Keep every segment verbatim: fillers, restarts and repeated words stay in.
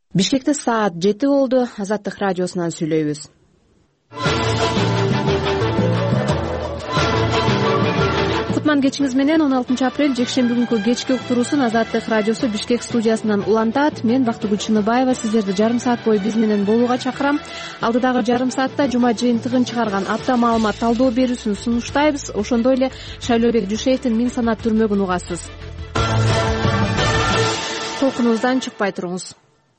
Бишкекте саат жети болду. Азаттык радиосунан сүйлөйбүз. Кутман кечиңиз менен он алтынчы апрель жекшемби күнкү кечки уктуруусун Азаттык радиосу Бишкек студиясынан улантат. Мен Бактыгүл Чыныбаева сиздерди жарым саат бою биз менен болууга чакырам. Алдыдагы жарым саатта жума жыйынтыгын чыгарган апта маалымат талдоо берүүсүн сунуштайбыз. Ошондой эле Шайлообек Жушеевдин Миң санат түрмөгүн угасыз. Толкунубуздан чыкпай туруңуз.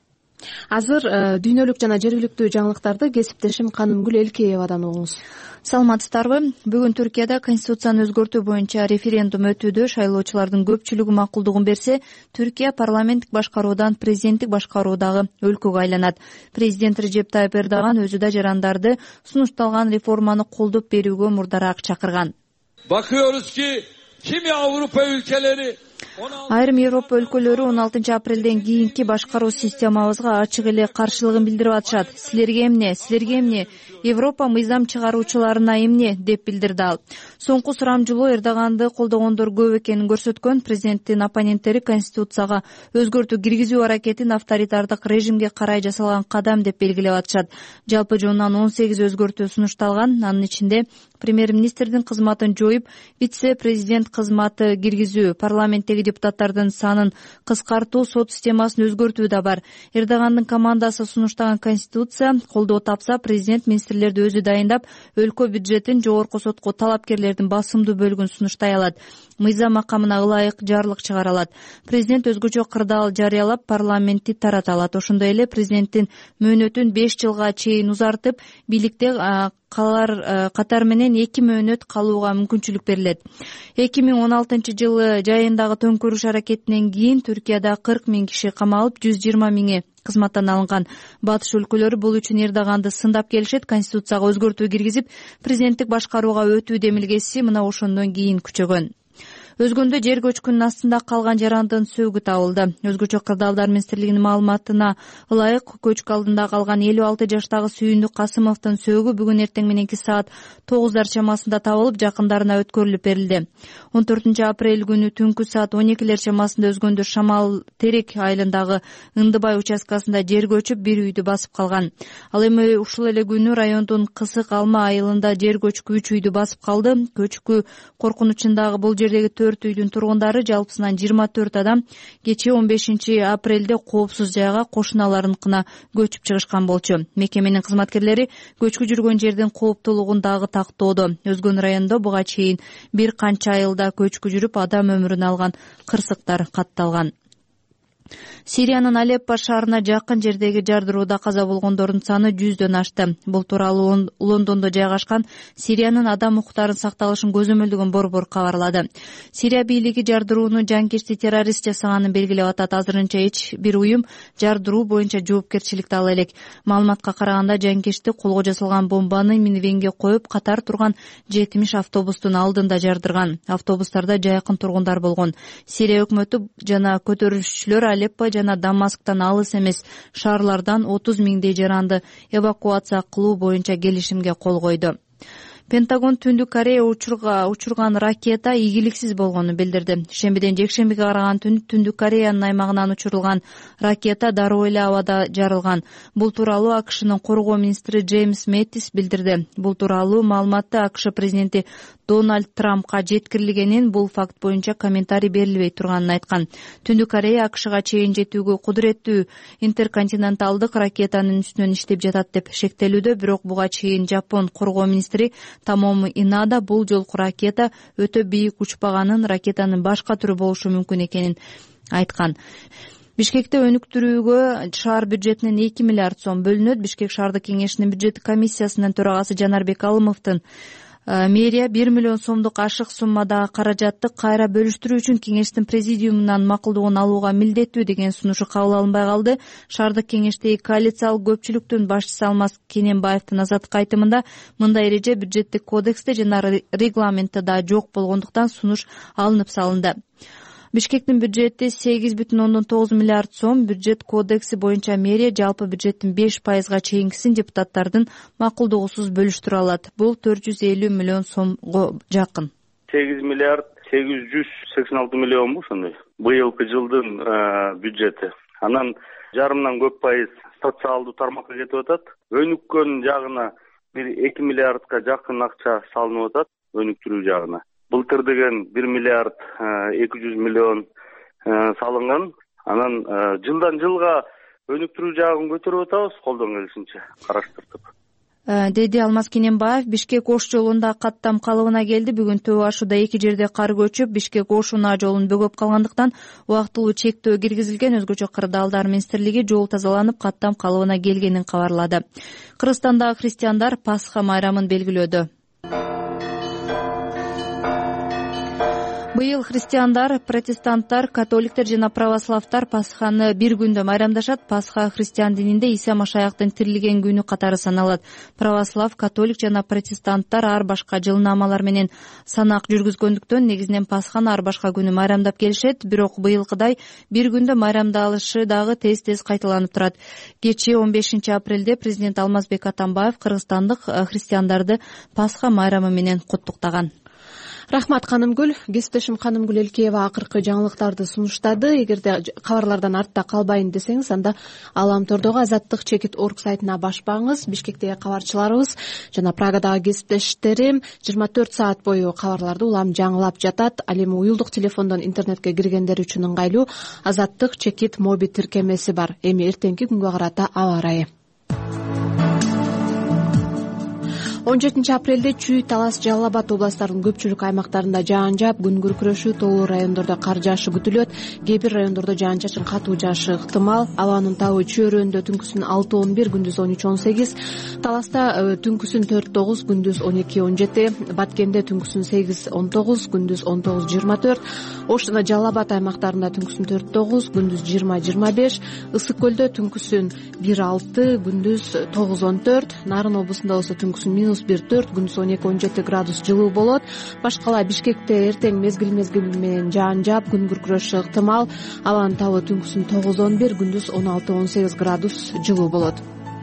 Азыр дүйнөлүк жана жергиликтүү жаңылыктарды кесиптешим Канымгүл Элкеевадан угуңуз. Саламатсыздарбы? Бүгүн Түркияда конституцияны өзгөртүү боюнча референдум өтүүдө. Шайлоочулардын көпчүлүгү макулдугун берсе, Түркия парламенттик башкаруудан президенттик башкаруудагы өлкөгө айланат. Президент Режеп Тайып Эрдоган өзү да жарандарды сунушталган реформаны колдоп берүүгө мурдараак чакырган. Bakıyoruz ki kimi Avrupa ülkeleri Айрым Европа өлкөлөрү он алтынчы апрелден кийинки башкаруу системабызга ачык эле каршылыгын билдирип атышат. Силерге эмне, силерге эмне, Европа мыйзам чыгаруучуларына эмне деп билдирди ал. Соңку сурамжылоо Эрдоганды колдогондор көп экенин көрсөткөн. Президенттин оппоненттери конституцияга өзгөртүү киргизүү аракетин авторитардык режимге карай жасалган кадам деп белгилеп атышат. Жалпы жонунан он сегиз өзгөртүү сунушталган. Анын ичинде премьер-министрдин кызматын жоюп, вице-президент кызматы киргизүү, парламенттеги депутаттардын санын кыскартуу, сот системасын өзгөртүү да бар. Эрдогандын командасы сунуштаган конституция колдоо тапса, президент министрлерди өзү дайындап, өлкө бюджетин жогорку сотко талапкерлердин басымдуу бөлүгүн сунуштай алат. Мыйзам макамына ылайык жарлык чыгара алат. Президент өзгөчө кырдаал жарыялап, парламентти тарата алат. Ошондой эле президенттин мөөнөтүн беш жылга чейин узартып, бийликте калар катар менен эки мөөнөт калууга мүмкүнчүлүк берилет. эки миң он алтынчы жылы жайындагы төңкөрүш аракетинен кийин Түркияда кырк миң киши камалып, жүз жыйырма миңи кызматтан алынган. Батыш өлкөлөрү бул үчүн Эрдоганды сындап келишет. Конституцияга өзгөртүү киргизип, президенттик башкарууга өтүү демилгеси мына ошондон кийин күчөгөн. Өзгөндө жер көчкүнүнүн астында калган жарандын сөөгү табылды. Өзгөчө кырдаалдар министрлигинин маалыматына ылайык, көчкү алдында калган элүү алты жаштагы Сүйүндүк Касымовдун сөөгү бүгүн эртең мененки саат тогуздар чамасында табылып, жакындарына өткөрүлүп берилди. он төртүнчү апрель күнү түнкү саат он экилер чамасында Өзгөндө Шамал Терек айылындагы Ындыбай участкасында жер көчүп, бир үйдү басып калган. Ал эми ушул эле күнү райондун Кысык Алма айылында жер көчкү үч үйдү басып калды. Көчкү коркунучундагы бул жердеги төрт үйдүн тургундары, жалпысынан жыйырма төрт адам, кечээ он бешинчи апрелде коопсуз жайга кошуналарыныкына көчүп чыгышкан болчу. Мекеменин кызматкерлери көчкү жүргөн жердин кооптуулугун дагы тактоодо. Өзгөн районунда буга чейин бир канча айылда көчкү жүрүп, адам өмүрүн алган кырсыктар катталган. Сириянын Алеппо шаарына жакын жердеги жардырууда каза болгондордун саны жүздөн ашты. Бул тууралуу Лондондо жайгашкан Сириянын адам укуктарын сакталышын көзөмөлдөгөн борбор кабарлады. Сирия бийлиги жардырууну жанкечти террорист жасаганын белгилеп атат. Азырынча эч бир уюм жардыруу боюнча жоопкерчиликти ала элек. Маалыматка караганда, жанкечти колго жасалган бомбаны минивенге коюп, катар турган жетимиш автобустун алдында жардырган. Автобустарда жайкын тургундар болгон. Сирия өкмөтү жана көтөрүлүшчүлөр Алеппо жана Дамасктан алыс эмес шаарлардан отуз миңдей жаранды эвакуация кылуу боюнча келишимге кол койду. Пентагон Түндүк Корея учурга учурган ракета ийгиликсиз болгонун билдирди. Шембиден жекшембиге караган түнү Түндүк Кореянын аймагынан учурулган ракета дароо эле абада жарылган. Бул тууралуу АКШнын коргоо министри Джеймс Мэттис билдирди. Бул тууралуу маалыматты АКШ президенти Дональд Трампка жеткирилгенин, бул факт боюнча комментарий берилбей турганын айткан. Түндүк Корея АКШга чейин жетүүгө кудуреттүү интерконтиненталдык ракетанын үстүнөн иштеп жатат деп шектелүүдө, бирок буга чейин Жапон коргоо министри Томомо Инада бул жолку ракета өтө бийик учпаганын, ракетанын башка түрү болушу мүмкүн экенин айткан. Бишкекте өнүктүрүүгө шаар бюджетинен эки миллиард сом бөлүнөт. Бишкек шаардык кеңешинин бюджет комиссиясынын төрагасы Жанарбек Алымовдун мэрия бир миллион сомдук ашык суммадагы каражатты кайра бөлүштүрүү үчүн кеңештин президиумунан макулдугун алууга милдеттүү деген сунушу кабыл алынбай калды. Шаардык кеңештеги коалициялык көпчүлүктүн башчысы Алмаз Кененбаевдин азаттыкка айтымында, мындай эреже бюджеттик кодексте жана регламентте да жок болгондуктан сунуш алынып салынды. Бишкектин бюджети сегиз бүтүн ондон тогуз миллиард сом. Бюджет кодекси боюнча мэрия жалпы бюджеттин беш пайызга чейинкисин депутаттардын макулдугусуз бөлүштүрө алат. Бул төрт жүз элүү миллион сомго жакын. сегиз миллиард сегиз жүз сексен алты миллион бу ошондой. Быйылкы жылдын бюджети. Анан жарымдан көп пайыз социалдуу тармакка кетип атат. Өнүккөн жагына бир эки миллиардка жакын акча салынып атат, өнүктүрүү жагына. Былтыр деген бир миллиард эки жүз миллион салынган. Анан жылдан жылга өнүктүрүү жагын көтөрүп атабыз, колдон келишинче караштырдык, деди Алмаз Кененбаев. Бишкек Ош жолунда каттам калыбына келди. Бүгүн Төө Ашууда эки жерде кар көчүп, Бишкек Ош унаа жолун бөгөп калгандыктан убактылуу чектөө киргизилген. Өзгөчө Кырдаалдар министрлиги жол тазаланып, каттам калыбына келгенин кабарлады. Кыргызстандагы христиандар Пасха майрамын белгилөөдө. Быйыл христиандар, протестанттар, католиктер жана православтар Пасханы бир күндө майрамдашат. Пасха христиан дининде Иса Машаяктын тирилген күнү катары саналат. Православ, католик жана протестанттар ар башка жылнаамалар менен санак жүргүзгөндүктөн негизинен Пасханы ар башка күнү майрамдап келишет. Бирок быйылкыдай бир күндө майрамдалышы дагы тез-тез кайталанып турат. Кечээ он бешинчи апрелде президент Алмазбек Атамбаев кыргызстандык христиандарды Пасха майрамы менен куттуктаган. Рахмат Канымгүл. Кесиптешим Канымгүл Элкеева акыркы жаңылыктарды сунуштады. Эгерде кабарлардан артта калбайын десеңиз, анда Аламтордогу Азаттык чекит орг сайтына башпаңыз. Бишкектеги кабарчыларыбыз жана Прагадагы кесиптештерим жыйырма төрт саат бою кабарларды улам жаңылап жатат. Ал эми уюлдук телефондон интернетке киргендер үчүн ыңгайлуу Азаттык чекит моби тиркемеси бар. Эми эртеңки күнгө карата аба ырайы. он жетинчи апрелде Чүй, Талас, Жалал Абад областарынын көпчүлүк аймактарында жаан жаап, күн күркүрөшүү, тоолуу райондордо кар жаашы күтүлөт. Кээ бир райондордо жаан-чачын катуу жаашы ыктымал. Абанын табы Чөйрөндө түнкүсүн алты он бир, күндүз он үч он сегиз, Таласта түнкүсүн төрт тогуз, күндүз он эки он жети, Баткенде түнкүсүн сегиз он тогуз, күндүз он тогуз жыйырма төрт, Ош жана Жалал Абад аймактарында түнкүсүн төрт тогуз, күндүз жыйырма жыйырма беш, Ысык көлдө түнкүсүн бир алты, күндүз тогуз он төрт, Нарын облусунда болсо түнкүсүн минус бир төрт, күндүз он эки он жети градус жылуу болот. Башкала Бишкекте эртең мезгил мезгил менен жаан жаап, күн күркүрөшү ыктымал. Абанын табы түнкүсүн тогуз он бир, күндүз он алты он сегиз градус жылуу болот.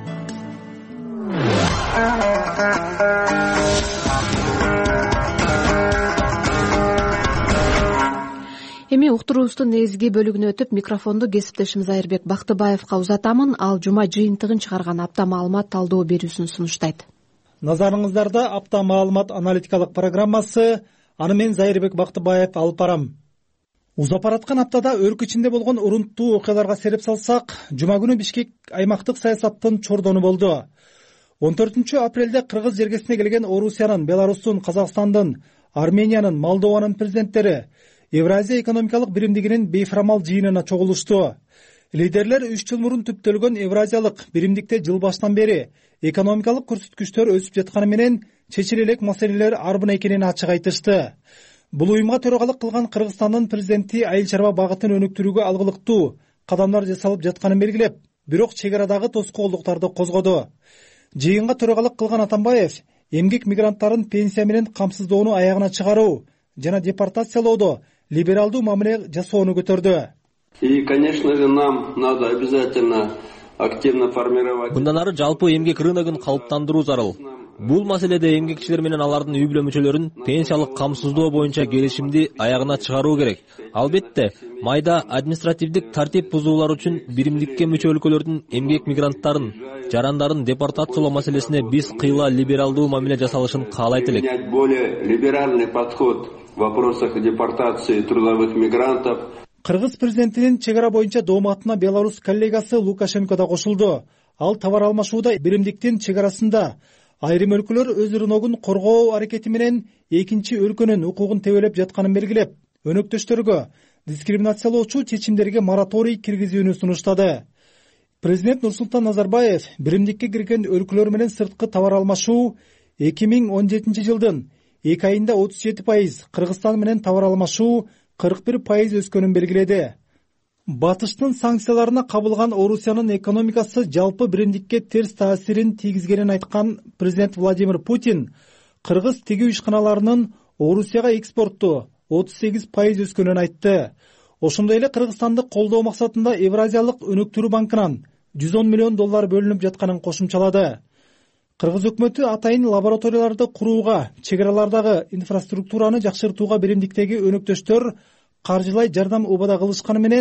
Эми уктуруубуздун негизги бөлүгүнө өтүп, микрофонду кесиптешим Зайырбек Бактыбаевка узатамын. Ал жума жыйынтыгын чыгарган апта маалымат талдоо берүүсүн сунуштайт. Назарыңыздарда апта маалымат аналитикалык программасы. Аны мен Зайырбек Бактыбаев алып барам. Узап бараткан аптада өлкө ичинде болгон урунттуу окуяларга сереп салсак, жума күнү Бишкек аймактык саясаттын чордону болду. он төртүнчү апрелде кыргыз жергесине келген Орусиянын, Беларустун, Казакстандын, Армениянын, Молдованын президенттери Евразия экономикалык биримдигинин бейфрамал жыйынына чогулушту. Лидерлер үч жыл мурун түптөлгөн Евразиялык биримдикте жыл баштан бери экономикалык көрсөткүчтөр өсүп жатканы менен чечиле элек маселелер арбын экенин ачык айтышты. Бул уюмга төрагалык кылган Кыргызстандын президенти айыл чарба багытын өнүктүрүүгө алгылыктуу кадамдар жасалып жатканын белгилеп, бирок чек арадагы тоскоолдуктарды козгоду. Жыйынга төрагалык кылган Атамбаев эмгек мигранттарын пенсия менен камсыздоону аягына чыгаруу жана депортациялоодо либералдуу мамиле жасоону көтөрдү. И, конечно же, нам надо обязательно активно формировать. Мындан ары жалпы эмгек рыногун калыптандыруу зарыл. Бул маселеде эмгекчилер менен алардын үй бүлө мүчөлөрүн пенсиялык камсыздоо боюнча келишимди аягына чыгаруу керек. Албетте, майда административдик тартип бузуулар үчүн биримдикке мүчө өлкөлөрдүн эмгек мигранттарын, жарандарын депортациялоо маселесине биз кыйла либералдуу мамиле жасалышын каалайт элек. Более либеральный подход в вопросах депортации трудовых мигрантов. Кыргыз президентинин чек ара боюнча дооматына Беларусь коллегасы Лукашенко да кошулду. Ал товар алмашууда биримдиктин чек арасында айрым өлкөлөр өз рыногун коргоо аракети менен экинчи өлкөнүн укугун тебелеп жатканын белгилеп, өнөктөштөргө дискриминациялоочу чечимдерге мораторий киргизүүнү сунуштады. Президент Нурсултан Назарбаев биримдикке кирген өлкөлөр менен сырткы товар алмашуу эки миң он жетинчи жылдын эки айында отуз жети пайыз, Кыргызстан менен товар алмашуу кырк бир пайыз өскөнүн белгиледи. Батыштын санкцияларына кабылган Орусиянын экономикасы жалпы биримдикке терс таасирин тийгизгенин айткан президент Владимир Путин кыргыз тигүү ишканаларынын Орусияга экспортту отуз сегиз пайыз өскөнүн айтты. Ошондой эле Кыргызстанды колдоо максатында Евразиялык өнүктүрүү банкынан жүз он миллион доллар бөлүнүп жатканын кошумчалады. Кыргыз өкмөтү атайын лабораторияларды курууга, чек аралардагы инфраструктураны жакшыртууга биримдиктеги өнөктөштөр каржылай жардам убада кылышканы менен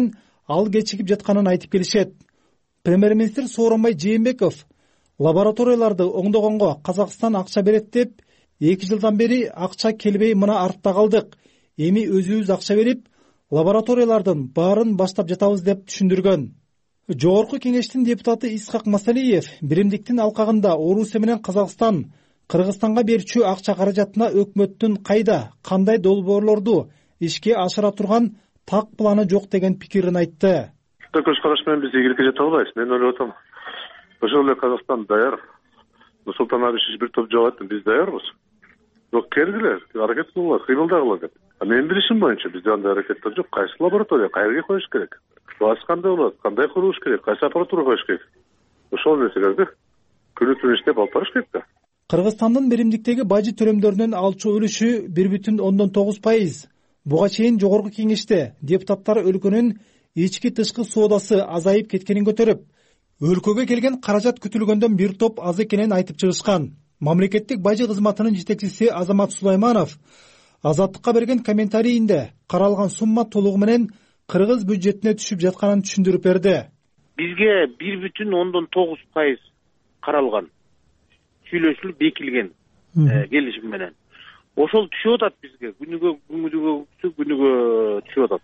ал кечигип жатканын айтып келишет. Премьер-министр Сооронбай Жээнбеков лабораторияларды оңдогонго Казакстан акча берет деп, эки жылдан бери акча келбей мына артта калдык. Эми өзүбүз акча берип, лабораториялардын баарын баштап жатабыз деп түшүндүргөн. Жогорку кеңештин депутаты Исхак Масалиев биримдиктин алкагында Орусия менен Казакстан Кыргызстанга берчү акча каражатына өкмөттүн кайда, кандай долбоорлорду ишке ашыра турган так планы жок деген пикирин айтты. Көз караш менен биз ийгиликке жете албайбыз. Мен ойлоп атам, ошол эле Казакстан даяр. Нурсултан Абишевич бир топ жок айтты, биз даярбыз. Бирок келгиле, аракет кылгыла, кыймылдагыла деп. Менин билишим боюнча бизде андай аракеттер жок. Кайсы лаборатория, кайерге коюш керек? Баасы кандай болот, кандай курулуш керек, кайсы аппаратура коюш керек? Ошол нерселерди күнү түнү иштеп алып барыш керек да. Кыргызстандын биримдиктеги бажы төлөмдөрүнүн алчу үлүшү бир бүтүн ондон тогуз пайыз. Буга чейин жогорку кеңеште депутаттар өлкөнүн ички тышкы соодасы азайып кеткенин көтөрүп, өлкөгө келген каражат күтүлгөндөн бир топ аз экенин айтып чыгышкан. Мамлекеттик бажы кызматынын жетекчиси Азамат Сулайманов Азаттыкка берген комментарийинде каралган сумма толугу менен кыргыз бюджетине түшүп жатканын түшүндүрүп берди. Бизге бир бүтүн ондон тогуз пайыз каралган, сүйлөшүлүп бекилген келишим менен. Ошол түшүп атат бизге, күнүгө күнүгө күнүгө түшүп атат.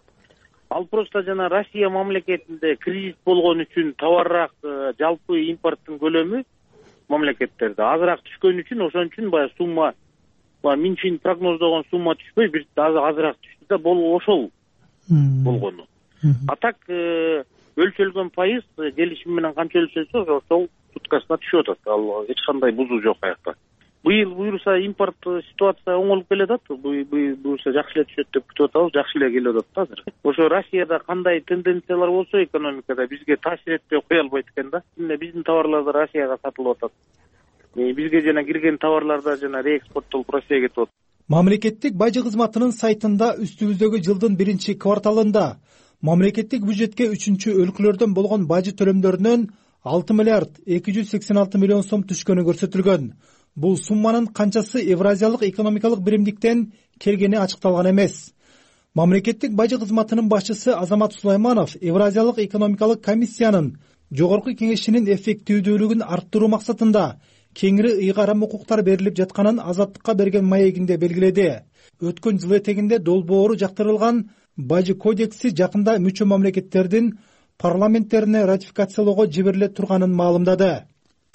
Ал просто жана Россия мамлекетинде кризис болгон үчүн товаррак жалпы импорттун көлөмү мамлекеттерде азыраак түшкөн үчүн, ошон үчүн баягы сумма, баягы минчин прогноздогон сумма түшпөй, бир азыраак түштү да, бул ошол болгону. А так өлчөлгөн пайыз келишим менен канча өлчөлсө ошол туткасына түшүп атат. Ал эч кандай бузуу жок аякта. Быйыл буюрса импорт ситуация оңолуп келет, буюрса жакшы эле түшөт деп күтүп атабыз, жакшы эле келип атат азыр. Ошо Россияда кандай тенденциялар болсо экономикада бизге таасир этпей кое албайт экен да. Биздин товарлар да Россияга сатылып атат. Бизге жана кирген товарларда жана реэкспорттолуп Россияга кетип атат. Мамлекеттик бажы кызматынын сайтында үстүбүздөгү жылдын биринчи кварталында мамлекеттик бюджетке үчүнчү өлкөлөрдөн болгон бажы төлөмдөрүнөн алты миллиард эки жүз сексен алты миллион сом түшкөнү көрсөтүлгөн. Бул сумманын канчасы Евразиялык экономикалык биримдиктен келгени ачыкталган эмес. Мамлекеттик бажы кызматынын башчысы Азамат Сулайманов Евразиялык экономикалык комиссиянын жогорку кеңешинин эффективдүүлүгүн арттыруу максатында кеңири ыйгарым укуктар берилип жатканын Азаттыкка берген маегинде белгиледи. Өткөн жыл этегинде долбоору жактырылган бажы кодекси жакында мүчө мамлекеттердин парламенттерине ратификациялоого жибериле турганын маалымдады.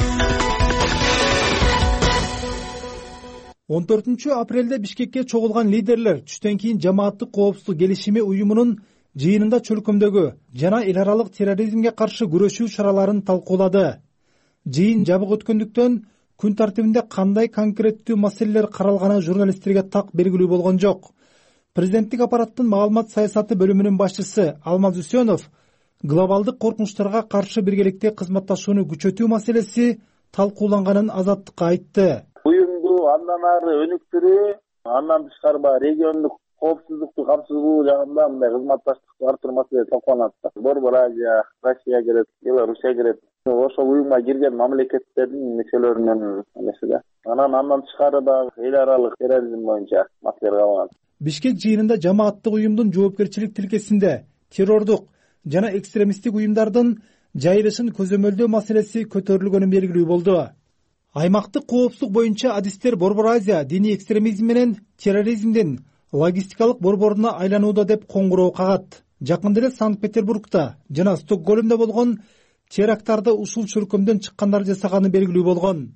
он төртүнчү апрелде Бишкекке чогулган лидерлер түштөн кийин жамааттык коопсуздук келишими уюмунун жыйынында чөлкөмдөгү жана эл аралык терроризмге каршы күрөшүү чараларын талкуулады. Жыйын жабык өткөндүктөн күн тартибинде кандай конкреттүү маселелер каралганы журналисттерге так белгилүү болгон жок. Президенттик аппараттын маалымат саясаты бөлүмүнүн башчысы Алмаз Үсөнов глобалдык коркунучтарга каршы биргеликте кызматташууну күчөтүү маселеси талкууланганын Азаттыкка айтты. Уюмду андан ары өнүктүрүү, андан тышкары баягы региондук коопсуздукту камсыз кылуу жагында мындай кызматташтыкты арттыруу маселеси талкууланат. Борбор Азия, Россия кирет, Белоруссия кирет. Ошол уюмга кирген мамлекеттердин мүчөлөрүнүн эмеси да. Анан андан тышкары дагы эл аралык терроризм боюнча маселелер калган. Бишкек жыйынында жамааттык уюмдун жоопкерчилик тилкесинде террордук жана экстремисттик уюмдардын жайылышын көзөмөлдөө маселеси көтөрүлгөнү белгилүү болду. Аймактык коопсуздук боюнча адистер Борбор Азия диний экстремизм менен терроризмдин логистикалык борборуна айланууда деп коңгуроо кагат. Жакында эле Санкт-Петербургда жана Стокгольмдо болгон теракттарды ушул чөлкөмдөн чыккандар жасаганы белгилүү болгон.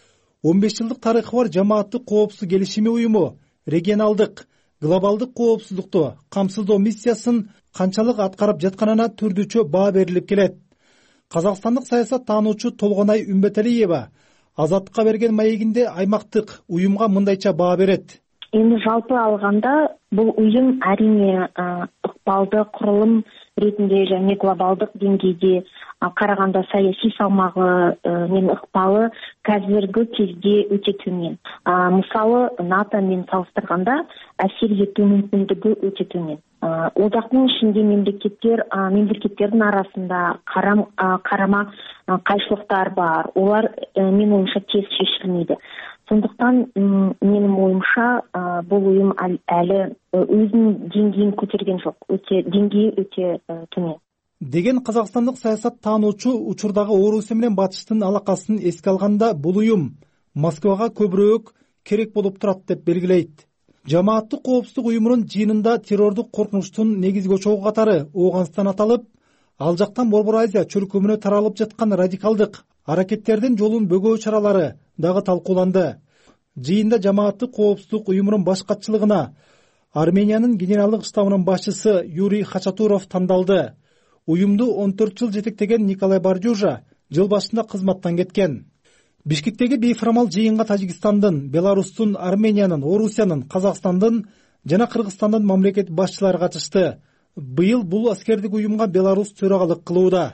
он беш жылдык тарыхы бар жамааттык коопсуздук келишими уюму регионалдык, глобалдык коопсуздукту камсыздоо миссиясын канчалык аткарып жатканына түрдүчө баа берилип келет. Казакстандык саясат таануучу Толгонай Үмбеталиева Азаттыкка берген маегинде аймактык уюмга мындайча баа берет. Эми жалпы алганда бул уюм арине ыкпалды курулум ретинде және глобалдык деңгейде караганда саясий салмагы менен ыкпалы қазіргі кезде өте төмен. Мисалы НАТО менен салыштырганда әсер етүү мүмкүндүгү өте төмен. Одактын ичинде мемлекеттер мемлекеттердин арасында карама кайшылыктар бар. Олар менин оюмча тез чечилмейди. Сондықтан менің ойымша бұл ұйым әлі өзінің деңгейін көтерген жоқ, өте деңгейі өте төмен деген Қазақстандық саясат таануучу учурдагы Орусия менен Батыштын алакасын эске алганда бул уюм Москвага көбүрөөк керек болуп турат деп белгилейт. Жамааттык коопсуздук уюмунун жыйынында террордук коркунучтун негизги ошогу катары Ооганстан аталып, ал жактан Борбор Азия чөлкөмүнө таралып жаткан радикалдык аракеттердин жолун бөгөө чаралары дагы талкууланды. Жыйында жамааттык коопсуздук уюмунун баш катчылыгына Армениянын генералдык штабынын башчысы Юрий Хачатуров тандалды. Уюмду он төрт жыл жетектеген Николай Бардюжа жыл башында кызматтан кеткен. Бишкектеги бейформал жыйынга Тажикстандын, Беларустун, Армениянын, Орусиянын, Казакстандын жана Кыргызстандын мамлекет башчылары катышты. Быйыл бул аскердик уюмга Беларус төрагалык кылууда.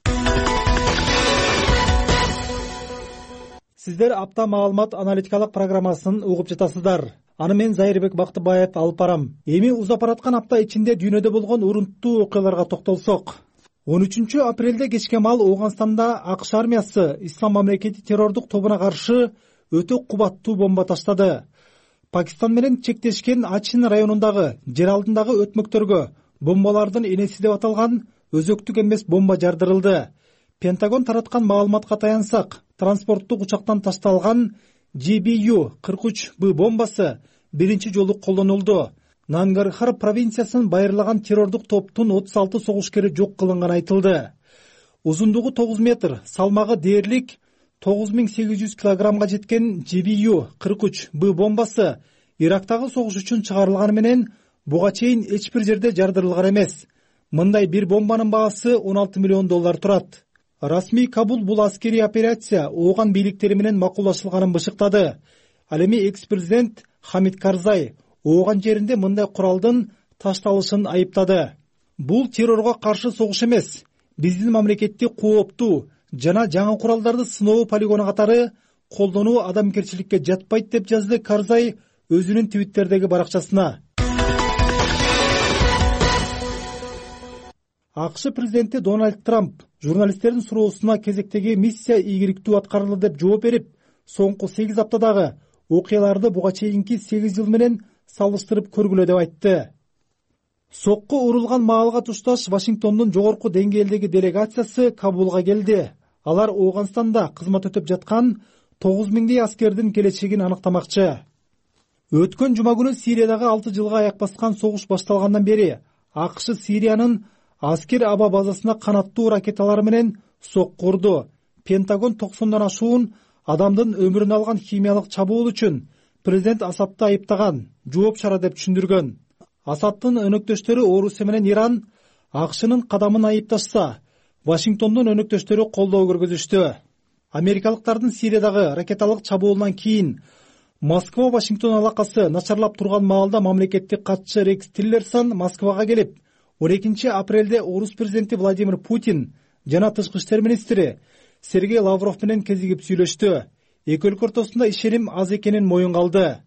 Сиздер апта маалымат аналитикалык программасын угуп жатасыздар. Аны мен Зайырбек Бактыбаев алып барам. Эми узап бараткан апта ичинде дүйнөдө болгон урунттуу окуяларга токтолсок. он үчүнчү апрелде кечке маал Ооганстанда АКШ армиясы Ислам мамлекети террордук тобуна каршы өтө кубаттуу бомба таштады. Пакистан менен чектешкен Ачин районундагы жер алдындагы өтмөктөргө бомбалардын энеси деп аталган өзөктүк эмес бомба жардырылды. Пентагон тараткан маалыматка таянсак, транспорттук учактан ташталган Джи Би Ю кырк үч Б бомбасы биринчи жолу колдонулду. Нангархар провинциясын байырлаган террордук топтун отуз алты согушкери жок кылынганы айтылды. Узундугу тогуз метр, салмагы дээрлик тогуз миң сегиз жүз килограммга жеткен Джи Би Ю кырк үч Б бомбасы Ирактагы согуш үчүн чыгарылганы менен буга чейин эч бир жерде жардырылган эмес. Мындай бир бомбанын баасы он алты миллион доллар турат. Расмий Кабул бул аскерий операция Ооган бийликтери менен макулдашылганын бышыктады. Ал эми экс-президент Хамид Карзай Ооган жеринде мындай куралдын ташталышын айыптады. Бул террорго каршы согуш эмес, биздин мамлекетти кооптуу жана жаңы куралдарды сыноо полигону катары колдонуу адамгерчиликке жатпайт деп жазды Карзай өзүнүн твиттердеги баракчасына. АКШ президенти Дональд Трамп журналисттердин суроосуна кезектеги миссия ийгиликтүү аткарылды деп жооп берип, соңку сегиз аптадагы окуяларды буга чейинки сегиз жыл менен салыштырып көргүлө деп айтты. Сокку урулган маалга тушташ Вашингтондун жогорку деңгээлдеги делегациясы Кабулга келди. Алар Ооганстанда кызмат өтөп жаткан тогуз миңдей аскердин келечегин аныктамакчы. Өткөн жума күнү Сириядагы алты жылга аяк баскан согуш башталгандан бери АКШ Сириянын аскер аба базасына канаттуу ракеталар менен сокку урду. Пентагон токсондон ашуун адамдын өмүрүн алган химиялык чабуул үчүн президент Асадты айыптаган, жооп чара деп түшүндүргөн. Асадтын өнөктөштөрү Орусия менен Иран АКШнын кадамын айыпташса, Вашингтондун өнөктөштөрү колдоо көргөзүштү. Америкалыктардын Сириядагы ракеталык чабуулунан кийин Москва Вашингтон алакасы начарлап турган маалда мамлекеттик катчы Рекс Тиллерсон Москвага келип, он экинчи апрелде Орус президенти Владимир Путин жана тышкы иштер министри Сергей Лавров менен кезигип сүйлөштү. Эки өлкө ортосунда ишеним аз экенин моюнга алды.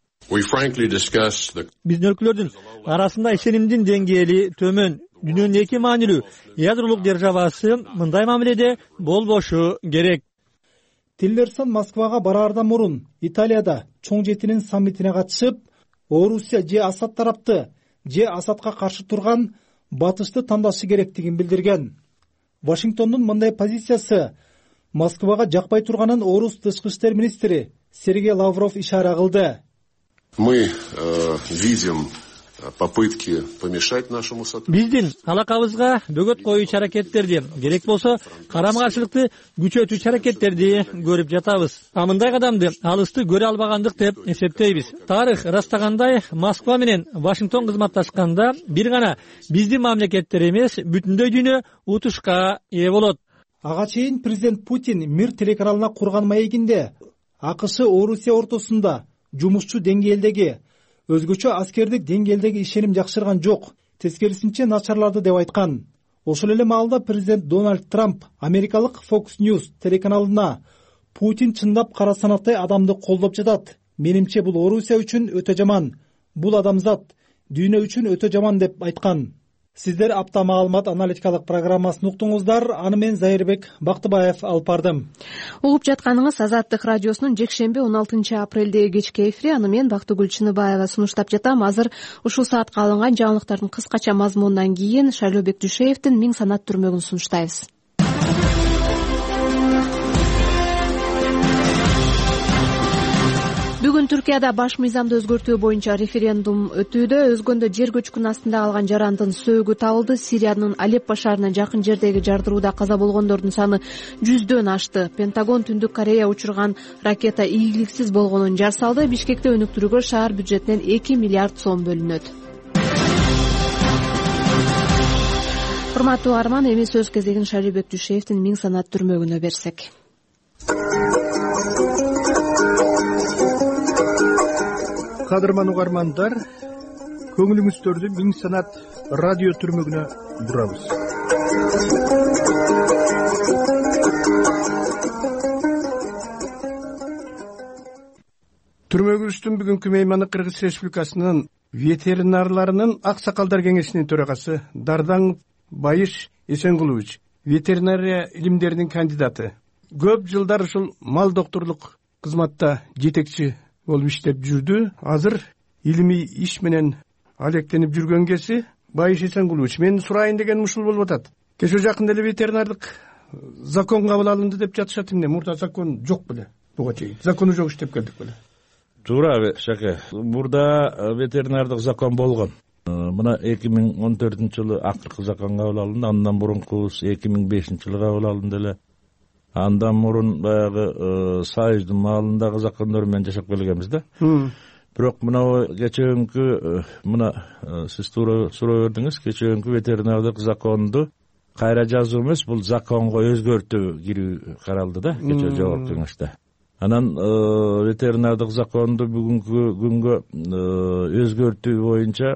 Биздин өлкөлөрдүн арасында ишенимдин деңгээли төмөн. Дүйнөнүн эки маанилүү ядролук державасы мындай мамиледе болбошу керек. Тиллерсон Москвага бараардан мурун Италияда чоң жетинин саммитине катышып, Орусия же Асад тарапты, же Асадка каршы турган Батышты тандашы керектигин билдирген. Вашингтондун мындай позициясы Москвага жакпай турганын Орус тышкы иштер министри Сергей Лавров ишара кылды. Мы видим попытки помешать нашему сотрудничеству. Биздин алакабызга бөгөт коюучу аракеттерди, керек болсо карама-каршылыкты күчөтүүчү аракеттерди көрүп жатабыз. А мындай кадамды алысты көрө албагандык деп эсептейбиз. Тарых ырастагандай, Москва менен Вашингтон кызматташканда бир гана биздин мамлекеттер эмес, бүтүндөй дүйнө утушка ээ болот. Ага чейин президент Путин Мир телеканалына курган маегинде АКШ Орусия ортосунда жумушчу деңгээлдеги, өзгөчө аскердик деңгээлдеги ишеним жакшырган жок, тескерисинче начарлады деп айткан. Ошол эле маалда президент Дональд Трамп америкалык Fox News телеканалына Путин чындап кара санаттай адамды колдоп жатат. Менимче бул Орусия үчүн өтө жаман. Бул адамзат, дүйнө үчүн өтө жаман деп айткан. Сиздер апта маалымат аналитикалык программасын уктуңуздар. Аны мен Зайырбек Бактыбаев алып бардым. Угуп жатканыңыз Азаттык радиосунун жекшемби он алтынчы апрелдеги кечки эфири. Аны мен Бактыгүл Чыныбаева сунуштап жатам. Азыр ушул саатка алынган жаңылыктардын кыскача мазмунунан кийин Шайлообек Дүйшеевдин Миң санат түрмөгүн сунуштайбыз. Бүгүн Түркияда баш мыйзамды өзгөртүү боюнча референдум өтүүдө. Өзгөндө жер көчкүнүн астында калган жарандын сөөгү табылды. Сириянын Алеппо шаарына жакын жердеги жардырууда каза болгондордун саны жүздөн ашты. Пентагон Түндүк Корея учурган ракета ийгиликсиз болгонун жар салды. Бишкекте өнүктүрүүгө шаар бюджетинен эки миллиард сом бөлүнөт. Урматтуу арман, эми сөз кезегин Шайлообек Дүйшеевдин Миң санат түрмөгүнө берсек. Кадырман угармандар, көңүлүңүздөрдү Миң санат радио түрмөгүнө бурабыз. Түрмөгүбүздүн бүгүнкү мейманы Кыргыз Республикасынын ветеринарларынын аксакалдар кеңешинин төрагасы Дардан Байыш Эсенгулович, ветеринария илимдеринин кандидаты. Көп жылдар ушул мал докторлук кызматта жетекчи болуп иштеп жүрдү. Азыр илимий иш менен алектенип жүргөн кеси Байыш Эсенгулович, мен сурайын дегеним ушул болуп атат. Кеше жакында эле ветеринардык закон кабыл алынды деп жатышат. Эмне мурда закон жок беле? Буга чейин закону жок иштеп келдик беле? Туура Шаке. Мурда ветеринардык закон болгон. Мына эки миң он төртүнчү жылы акыркы закон кабыл алынды. Андан мурункубуз эки миң бешинчи жылы кабыл алынды эле. Андан мурун баягы Союздун маалындагы закондор менен жашап келгенбиз да. Бирок мына кечээкү мына сиз туура суроо бердиңиз, кечээкү ветеринардык законду кайра жазуу эмес, бул законго өзгөртүү кирүү каралды да кечээ жогорку кеңеште. Анан ветеринардык законду бүгүнкү күнгө өзгөртүү боюнча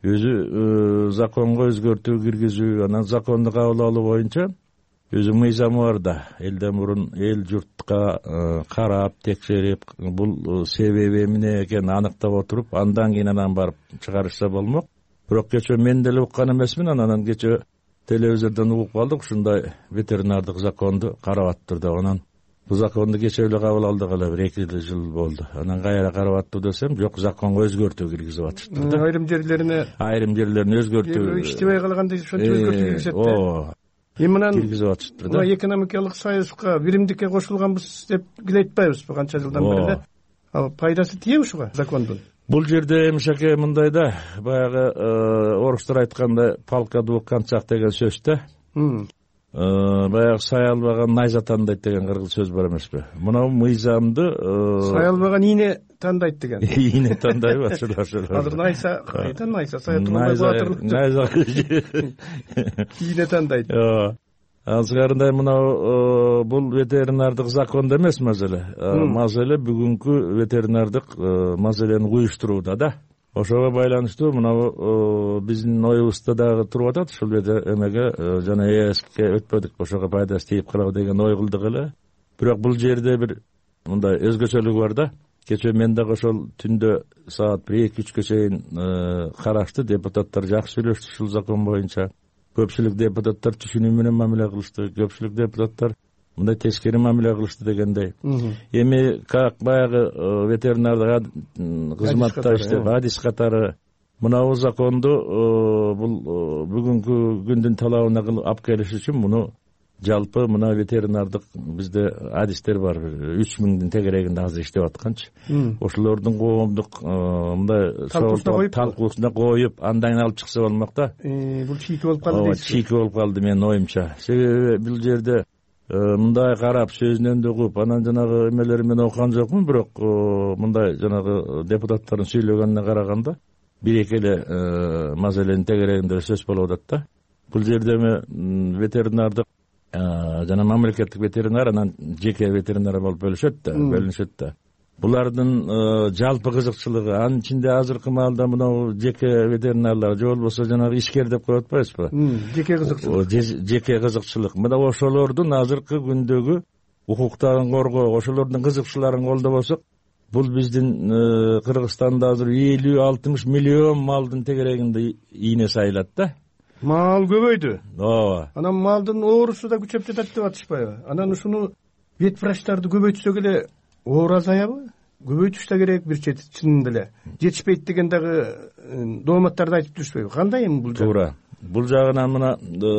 өзү законго өзгөртүү киргизүү, анан законду кабыл алуу боюнча өзү мыйзамы бар да. Элден мурун эл журтка карап, текшерип, бул себеби эмне экенин аныктап отуруп, андан кийин анан барып чыгарышса болмок. Бирок кечээ мен деле уккан эмесмин, анан кечээ телевизордон угуп калдык, ушундай ветеринардык законду карап аттыр деп. Анан бул законду кечээ эле кабыл алдык эле, бир эки жыл болду. Анан кайра карап аттыр десем, жок, законго өзгөртүү киргизип атышты да. Айрым жерлерине айрым жерлерине өзгөртүү иштебей калганда ошончо өзгөртүү киргизет да. Эмнен киргизип атышты да. Экономикалык союзга, биримдикке кошулганбыз деп киле айтпайбызбы канча жылдан бери да. Ал пайдасы тие ушуга закондун? Бул жерде эмшеке мындай да, баягы орустар айткандай палка двух концах деген сөз да. Баягы сай албаган найза тандайт деген кыргыз сөз бар эмеспи? Мына мыйзамды сай албаган ийне тандайт деген. Ийне тандайбы ошол ошол. Азыр найза кайдан найза сай тандайт. Найза ийне тандайт. Азгарындай мына бул ветеринардык закондо эмес маселе. Маселе бүгүнкү ветеринардык маселени уюштурууда да. Ошого байланыштуу мына биздин оюбузда дагы туруп атат, ушул эмеге жана ЭСке өтпөдүк, ошого пайдасы тийип калабы деген ой кылдык эле. Бирок бул жерде бир мындай өзгөчөлүк бар да. Кечээ мен дагы ошол түндө саат бир эки үчкө чейин карашты, депутаттар жакшы сүйлөштү ушул закон боюнча. Көпчүлүк депутаттар түшүнүү менен мамиле кылышты, көпчүлүк депутаттар мындай тескери мамиле кылышты дегендей. Эми как баягы ветеринардык кызматта иштеп адис катары мына бул законду бул бүгүнкү күндүн талабына алып келиш үчүн муну жалпы мына ветеринардык бизде адистер бар, үч миңдин тегерегинде азыр иштеп атканчы. Ошолордун коомдук мындай талкуусуна коюп, андан алып чыкса болмок да. Бул чийки болуп калды дейсиз. Чийки болуп калды менин оюмча. Себеби бул жерде мындай карап, сөзүнөн да угуп, анан жанагы эмелери менен окуган жокмун, бирок мындай жанагы депутаттардын сүйлөгөнүнө караганда бир эки эле маселенин тегерегинде сөз болуп атат да. Бул жерде ветеринардык жана мамлекеттик ветеринар, анан жеке ветеринар болуп бөлүшөт да, бөлүнүшөт да. Булардын жалпы кызыкчылыгы, анын ичинде азыркы маалда мына жеке ветеринарлар же болбосо жанагы ишкер деп коюп атпайбызбы? Жеке кызыкчылык. Жеке кызыкчылык. Мына ошолордун азыркы күндөгү укуктарын коргоо, ошолордун кызыкчыларын колдобосок, бул биздин Кыргызстанда азыр элүү алтымыш миллион малдын тегерегинде ийне сайылат да. Мал көбөйдү. ооба. Анан малдын оорусу да күчөп жатат деп атышпайбы? Анан ушуну вет врачтарды көбөйтсөк эле оор азаябы? Көбөйтүш да керек бир чети чынында эле. Жетишпейт деген дагы дооматтарды айтып жүрүшпөйбү? Кандай эми бул? Туура. Бул жагынан мына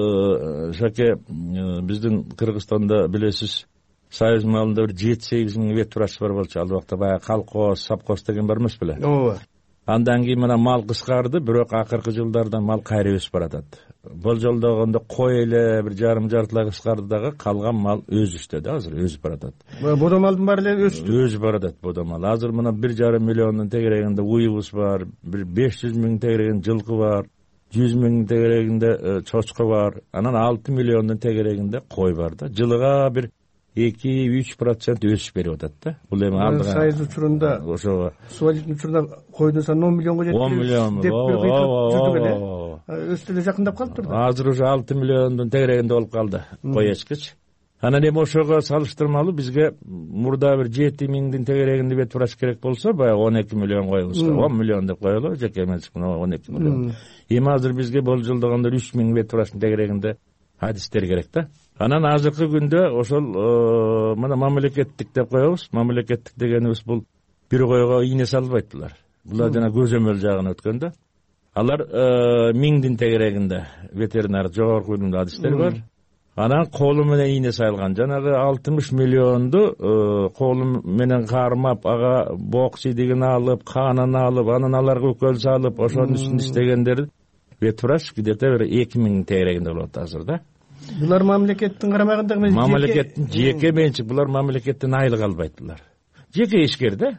Шаке, биздин Кыргызстанда билесиз, союз малында бир жети сегиз миң вет врач бар болчу. Ал убакта баягы колхоз, совхоз деген бар эмес беле? Ооба. Андан кийин мына мал кыскарды, бирок акыркы жылдарда мал кайра өсүп баратат. Болжолдогондо кой эле бир жарым жартылай кыскарды дагы, калган мал өз үстөдө азыр өсүп баратат. Бодо малдын баары эле өстү. Өсүп баратат бодо мал. Азыр мына бир жарым миллиондун тегерегинде уйубуз бар, бир беш жүз миң тегерегинде жылкы бар, жүз миң тегерегинде чочко бар, анан алты миллиондун тегерегинде кой бар да. Жылыга бир эки үч процент өсүш берип атат да. Бул эми алдыга сайыз учурунда ошого субсидия учурунда койдун саны он миллионго жетти. он миллион деп жүрдүк эле. Өстү эле жакындап калыптыр да. Азыр уже алты миллиондун тегерегинде болуп калды кой эчкич. Анан эми ошого салыштырмалуу бизге мурда бир жети миңдин тегерегинде вет врач керек болсо, баягы он эки миллион коебузга, он миллион деп коелу, жеке менчик он эки миллион. Эми азыр бизге болжолдогондо үч миң вет врачтын тегерегинде адистер керек да. Анан азыркы күндө ошол мына мамлекеттик деп коебуз. Мамлекеттик дегенибиз бул бир койго ийне салбайт булар. Булар жана көзөмөл жагына өткөндө. Алар миңдин тегерегинде ветеринар жогорку билимдүү адистер бар. Анан колу менен ийне салган. Жанагы алтымыш миллионду колу менен кармап, ага бок сидигин алып, канын алып, анан аларга укол салып, ошонун үстүндө иштегендер вет врач где-то бир эки миң тегерегинде болот азыр да. Булар мамлекеттин карамагында эмес, мамлекеттин жеке менчик. Булар мамлекеттен айлык албайт булар. Жеке ишкер да.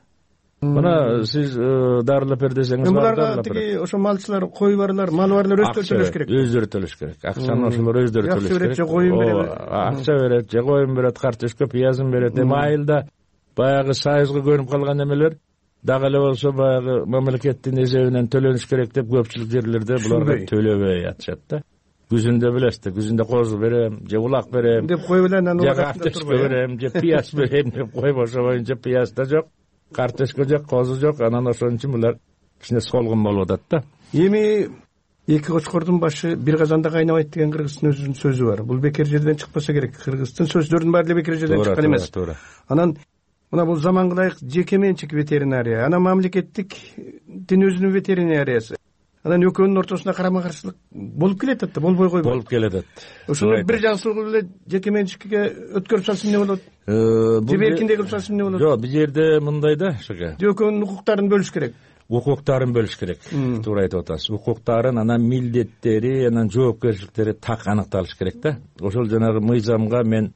Мына сиз дарылап бер десеңиз, буларга тиги ошо малчылар, кой барлар, мал барлар өздөрү төлөш керек. Өздөрү төлөш керек. Акчаны ошолор өздөрү төлөш керек. Акча берет, коюн берет. Акча берет, же коюн берет, картошка, пиязын берет. Эми айылда баягы союзга көнүп калган эмелер дагы эле болсо баягы мамлекеттин эсебинен төлөнүш керек деп көпчүлүк жерлерде буларга төлөбөй атышат да. Күзүндө билесиз, күзүндө козу берем, же улак берем деп коюп эле анан картошка берем, же пияз берем деп коюп, ошо боюнча пияз да жок, картошка жок, козу жок. Анан ошон үчүн булар кичине солгун болуп атат да. Эми эки кочкордун башы бир казанда кайнабайт деген кыргыздын өзүнүн сөзү бар. Бул бекер жерден чыкпаса керек. Кыргыздын сөздөрүнүн баары эле бекер жерден чыккан эмес. Анан мына бул заманга ылайык жеке менчик ветеринария, анан мамлекеттиктин өзүнүн ветеринариясы. Анан экөөнүн ортосунда карама каршылык болуп келатат да, болбой койбойт. Болуп келатат. Ошону бир жагсылуу эле жеке менчикке өткөрүп салса эмне болот? Же эркиндей кылып салса эмне болот? Жок, бул жерде мындай да, Шаке. Экөөнүн укуктарын бөлүш керек. Укуктарын бөлүш керек. Туура айтып атасыз. Укуктарын, анан милдеттери, анан жоопкерчиликтери так аныкталыш керек да. Ошол жанагы мыйзамга мен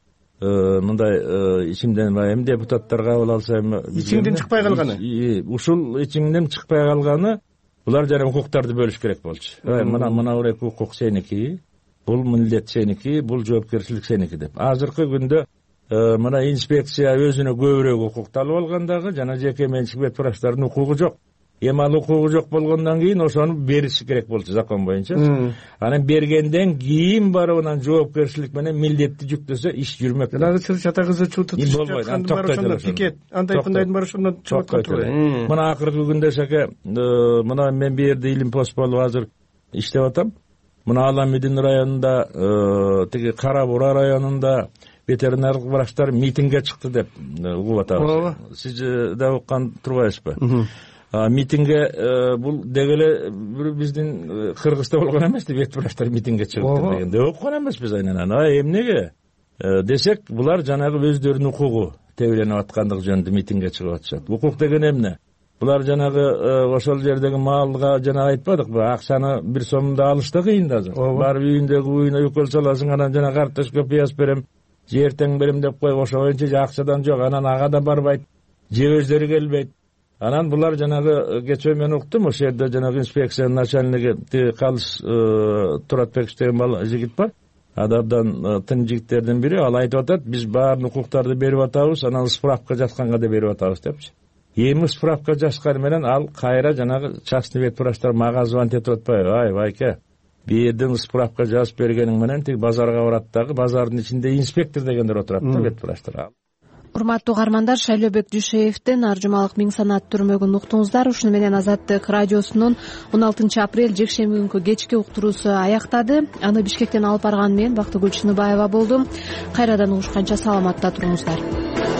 мындай ичимден эми депутаттар кабыл алса эми ичиңден чыкпай калганы. Ушул ичиңден чыкпай калганы булар жана укуктарды бөлүш керек болчу. Мына мына бир укук сеники, бул милдет сеники, бул жоопкерчилик сеники деп. Азыркы күндө мына инспекция өзүнө көбүрөөк укукту алып алгандагы жана жеке менчик вет врачтардын укугу жок. Эми ал укугу жок болгондон кийин ошону бериши керек болчу закон боюнча. Анан бергенден кийин барып анан жоопкерчилик менен милдетти жүктөсө иш жүрмөк. Жанагы чыр чата кызы чутуп жатканды бар ошондо пикет, андай кындайдын бар ошондон чыгып калат. Мына акыркы күндө Шаке, мына мен бу жерде Илим пост болуп азыр иштеп атам. Мына Аламидин районунда, тиги Кара Бура районунда ветеринарлык врачтар митингге чыкты деп угуп атабыз. Сиз да уккан турбайсызбы? Митингге бул дегеле биздин Кыргызда болгон эмес, вет врачтар митингге чыгып дегенде уккан эмеспиз айнан. А эмнеге десек, булар жанагы өздөрүнүн укугу тебеленип аткандыгы жөнүндө митингге чыгып атышат. Укук деген эмне? Булар жанагы ошол жердеги малга жана айтпадыкпы, акчаны бир сомдо алыш да кыйын да азыр. Барып үйүндөгү уюна укол саласың, анан жана картошка, пияз берем, же эртең берем деп коюп, ошо боюнча же акчадан жок, анан ага да барбайт, же өздөрү келбейт. Анан булар жанагы кечээ мен уктум, ошол жерде жанагы инспекциянын начальниги тиги Калыс Туратбек деген бала жигит бар. Адабдан тын жигиттердин бири, ал айтып атат, биз баарын укуктарды берип атабыз, анан справка жазганга да берип атабыз депчи. Эми справка жазган менен ал кайра жанагы частный вет врачтар мага звонить этип атпайбы? Ай, байке, бу жерден справка жазып бергениң менен тиги базарга барат дагы, базардын ичинде инспектор дегендер отурат да, вет врачтар. урматтуу угармандар, Шайлообек Дүйшеевдин Аржумалык Миң санаат түрмөгүн уктуңуздар. Ушуну менен Азаттык радиосунун он алтынчы апрель жекшемби күнкү кечки уктуруусу аяктады. Аны Бишкектен алып барган мен Бактыгүл Чыныбаева болдум. Кайрадан угушканча саламатта туруңуздар.